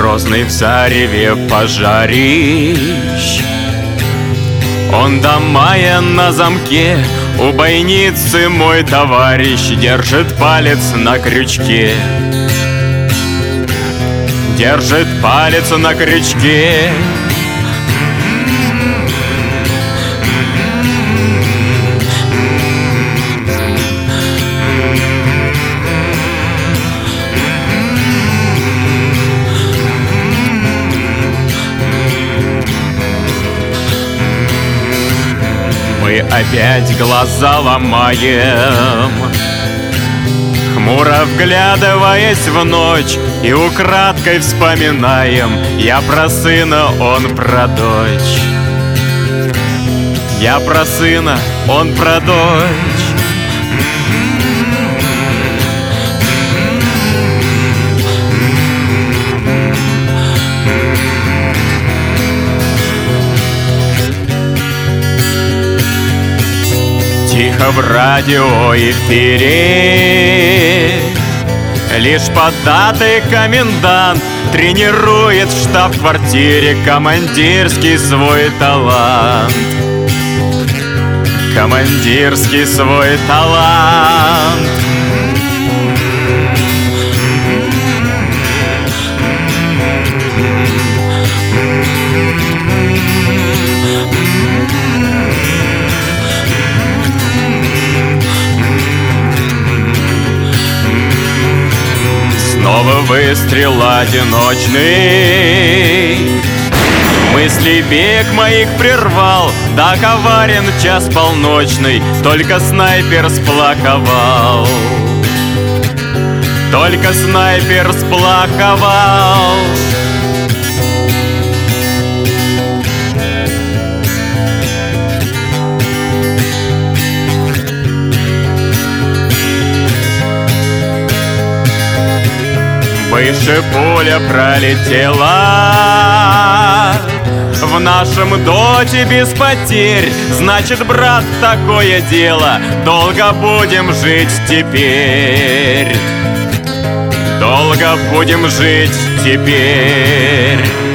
грозный в зареве пожарищ. Он до мая на замке, у бойницы мой товарищ держит палец на крючке. Держит палец на крючке. Мы опять глаза ломаем, хмуро вглядываясь в ночь, и украдкой вспоминаем: я про сына, он про дочь. Я про сына, он про дочь. Тихо в радиоэфире лишь поддатый комендант тренирует в штаб-квартире командирский свой талант. Командирский свой талант. Снова выстрел одиночный, мысли бег моих прервал, да коварен час полночный, только снайпер сплоховал. Только снайпер сплоховал. Выше пуля пролетела, в нашем доте без потерь. Значит, брат, такое дело, долго будем жить теперь. Долго будем жить теперь.